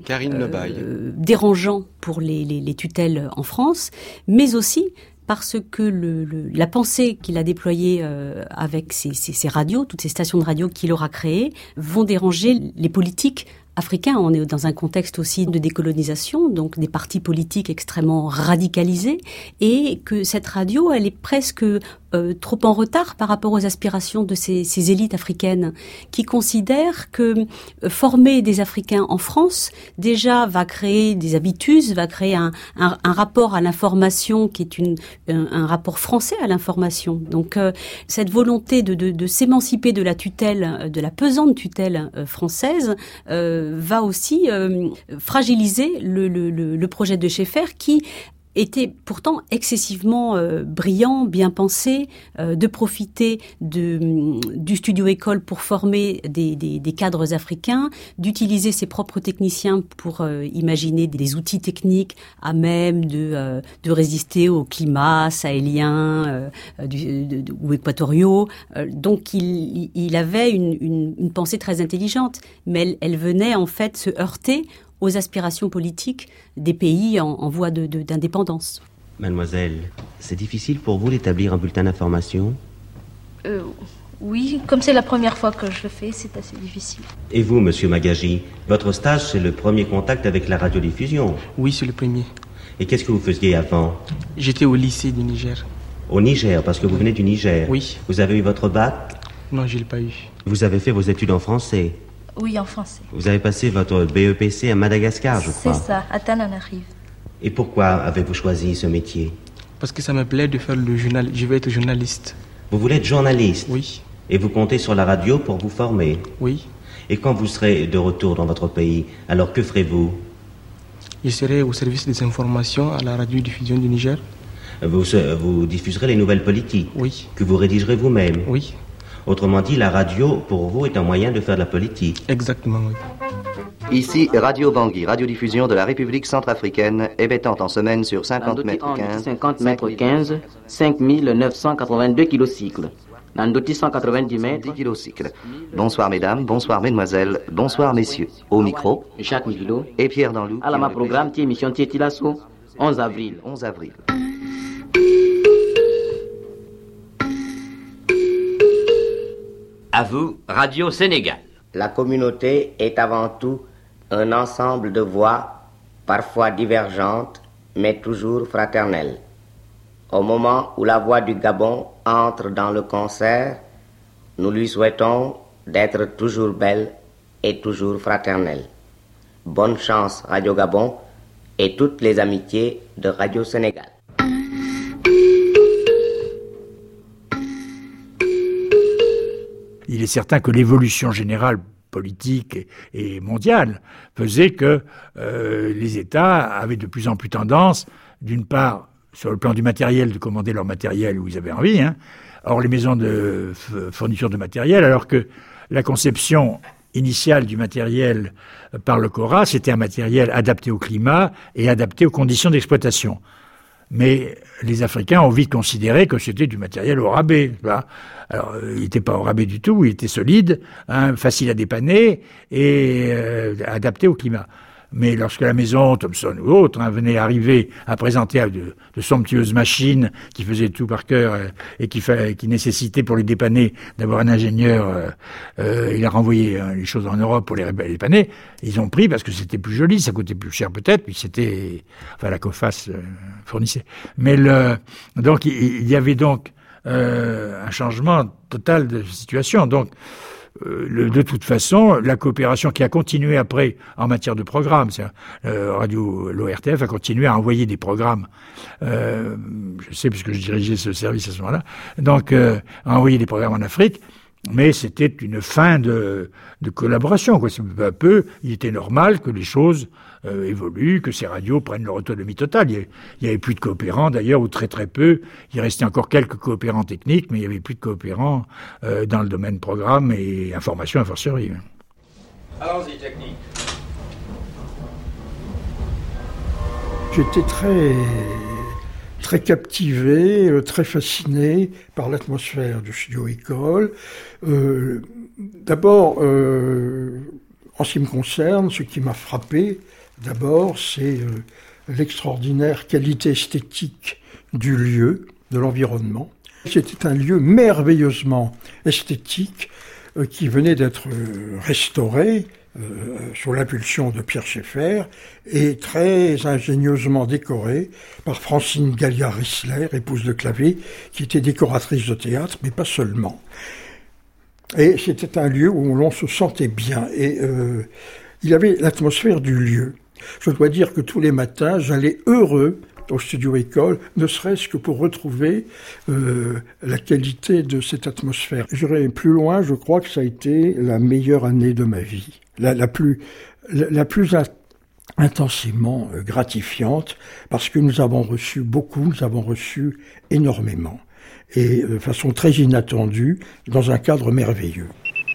dérangeant pour les tutelles en France, mais aussi parce que la pensée qu'il a déployée avec ces radios, toutes ces stations de radio qu'il aura créées, vont déranger les politiques africains. On est dans un contexte aussi de décolonisation, donc des partis politiques extrêmement radicalisés, et que cette radio, elle est presque trop en retard par rapport aux aspirations de ces élites africaines qui considèrent que former des Africains en France déjà va créer des habitus, va créer un rapport à l'information qui est un rapport français à l'information. Donc cette volonté de s'émanciper de la tutelle, de la pesante tutelle française, va aussi fragiliser le projet de Schaeffer qui était pourtant excessivement brillant, bien pensé, de profiter du Studio École pour former des cadres africains, d'utiliser ses propres techniciens pour imaginer des outils techniques à même de résister au climat sahélien ou équatoriaux. Donc il avait une pensée très intelligente, mais elle venait en fait se heurter aux aspirations politiques des pays en voie d'indépendance. Mademoiselle, c'est difficile pour vous d'établir un bulletin d'information ? Oui, comme c'est la première fois que je le fais, c'est assez difficile. Et vous, monsieur Magaji, votre stage, c'est le premier contact avec la radiodiffusion ? Oui, c'est le premier. Et qu'est-ce que vous faisiez avant? J'étais au lycée du Niger. Au Niger, parce que vous venez du Niger? Oui. Vous avez eu votre bac? Non, je ne l'ai pas eu. Vous avez fait vos études en français? Oui, en français. Vous avez passé votre BEPC à Madagascar, je crois. C'est ça, à Tananarive. Et pourquoi avez-vous choisi ce métier? Parce que ça me plaît de faire le journal. Je veux être journaliste. Vous voulez être journaliste? Oui. Et vous comptez sur la radio pour vous former? Oui. Et quand vous serez de retour dans votre pays, alors que ferez-vous? Je serai au service des informations à la radiodiffusion du Niger. Vous diffuserez les nouvelles politiques? Oui. Que vous rédigerez vous-même? Oui. Autrement dit, la radio, pour vous, est un moyen de faire de la politique? Exactement, oui. Ici, Radio Bangui, radiodiffusion de la République centrafricaine, émettant en semaine sur 50 mètres 15. 50 mètres 15, 5982 kilocycles. Nandoti 190 mètres. 10 kilocycles. Bonsoir mesdames, bonsoir mesdemoiselles, bonsoir messieurs. Au micro, Jacques Milo et Pierre Danlou. À la ma programme, émission Tietilasso, 11 avril. 11 avril. À vous, Radio Sénégal. La communauté est avant tout un ensemble de voix, parfois divergentes, mais toujours fraternelles. Au moment où la voix du Gabon entre dans le concert, nous lui souhaitons d'être toujours belle et toujours fraternelle. Bonne chance Radio Gabon et toutes les amitiés de Radio Sénégal. Il est certain que l'évolution générale politique et mondiale faisait que les États avaient de plus en plus tendance, d'une part, sur le plan du matériel, de commander leur matériel où ils avaient envie, Or, les maisons de fourniture de matériel, alors que la conception initiale du matériel par le CORA, c'était un matériel adapté au climat et adapté aux conditions d'exploitation. Mais les Africains ont vite considéré que c'était du matériel au rabais. Là. Alors, il n'était pas au rabais du tout, il était solide, facile à dépanner et adapté au climat. Mais lorsque la maison Thomson ou autre venait arriver à présenter de somptueuses machines qui faisaient tout par cœur et qui nécessitaient pour les dépanner d'avoir un ingénieur, il a renvoyé les choses en Europe pour les dépanner, ils ont pris parce que c'était plus joli, ça coûtait plus cher peut-être, puis c'était, la COFAS fournissait. Mais donc il y avait donc un changement total de situation. Donc de toute façon, la coopération qui a continué après en matière de programmes, l'ORTF a continué à envoyer des programmes, je sais puisque je dirigeais ce service à ce moment-là, donc a envoyé des programmes en Afrique, mais c'était une fin de collaboration, quoi. Peu à peu, il était normal que les choses évoluent, que ces radios prennent leur autonomie totale. Il y avait plus de coopérants d'ailleurs, ou très très peu. Il restait encore quelques coopérants techniques, mais il y avait plus de coopérants dans le domaine programme et information a fortiori. Allons-y, technique. J'étais très captivé, très fasciné par l'atmosphère du studio École. D'abord, en ce qui me concerne, ce qui m'a frappé, d'abord, c'est l'extraordinaire qualité esthétique du lieu, de l'environnement. C'était un lieu merveilleusement esthétique qui venait d'être restauré sous l'impulsion de Pierre Schaeffer et très ingénieusement décoré par Francine Galliard-Rissler, épouse de Clavé, qui était décoratrice de théâtre, mais pas seulement. Et c'était un lieu où l'on se sentait bien. Et il y avait l'atmosphère du lieu. Je dois dire que tous les matins, j'allais heureux au studio École, ne serait-ce que pour retrouver la qualité de cette atmosphère. J'irai plus loin, je crois que ça a été la meilleure année de ma vie. La plus intensément gratifiante, parce que nous avons reçu beaucoup, nous avons reçu énormément. Et de façon très inattendue, dans un cadre merveilleux.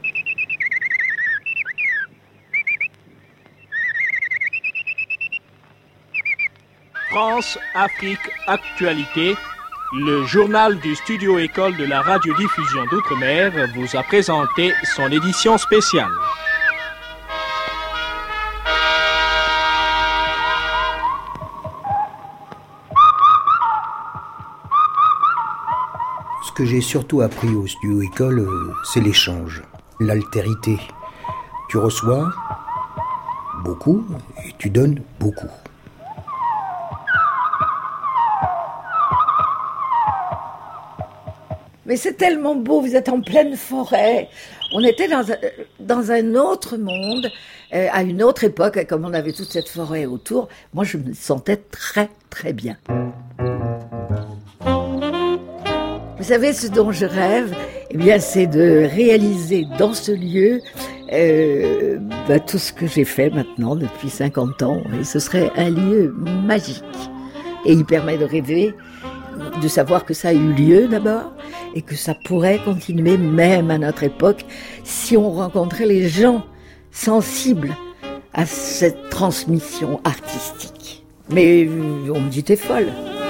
France, Afrique, Actualité, le journal du Studio École de la radiodiffusion d'Outre-mer vous a présenté son édition spéciale. Ce que j'ai surtout appris au Studio École, c'est l'échange, l'altérité. Tu reçois beaucoup et tu donnes beaucoup. Mais c'est tellement beau, vous êtes en pleine forêt. On était dans un autre monde, à une autre époque, et comme on avait toute cette forêt autour, moi je me sentais très très bien. Vous savez, ce dont je rêve, eh bien, c'est de réaliser dans ce lieu tout ce que j'ai fait maintenant depuis 50 ans. Et ce serait un lieu magique. Et il permet de rêver, de savoir que ça a eu lieu d'abord, et que ça pourrait continuer même à notre époque si on rencontrait les gens sensibles à cette transmission artistique. Mais on me dit t'es folle.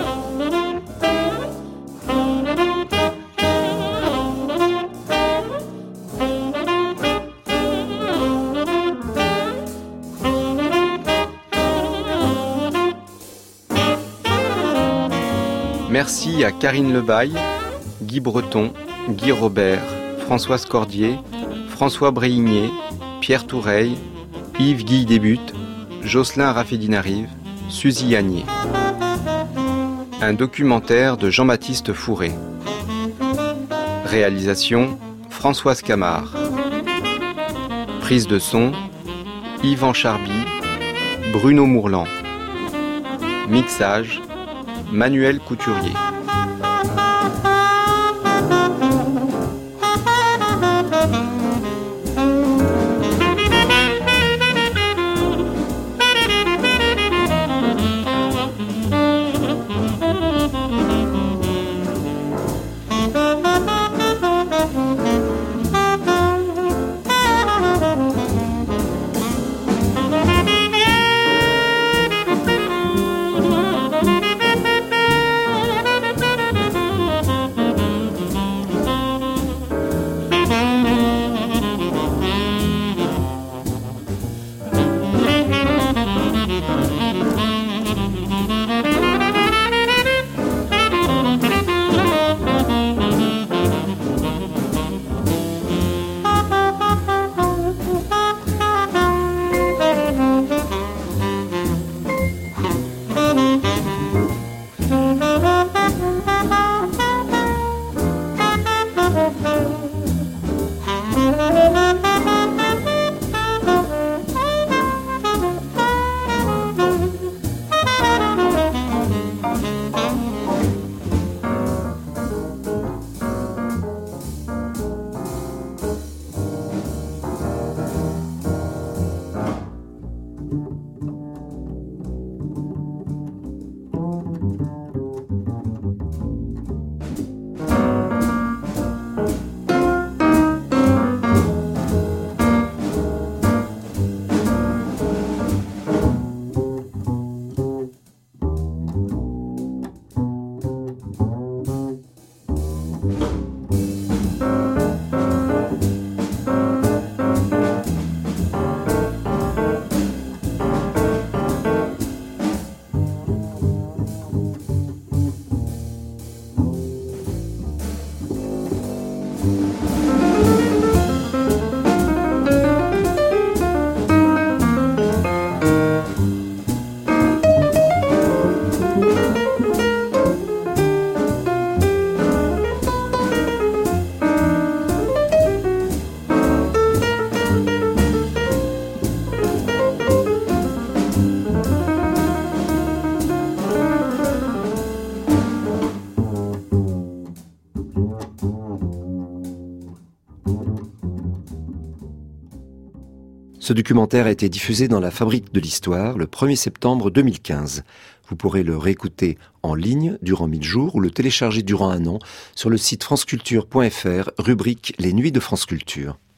Merci à Karine Lebaille, Guy Breton, Guy Robert, Françoise Cordier, François Bréhigné, Pierre Toureille, Yves Guy Débute, Jocelyn Raffedinarive, Suzy Yagné. Un documentaire de Jean-Baptiste Fourré. Réalisation Françoise Camard. Prise de son Yvan Charby, Bruno Mourlan. Mixage Manuel Couturier. Ce documentaire a été diffusé dans la Fabrique de l'Histoire le 1er septembre 2015. Vous pourrez le réécouter en ligne durant 1000 jours ou le télécharger durant un an sur le site franceculture.fr, rubrique Les Nuits de France Culture.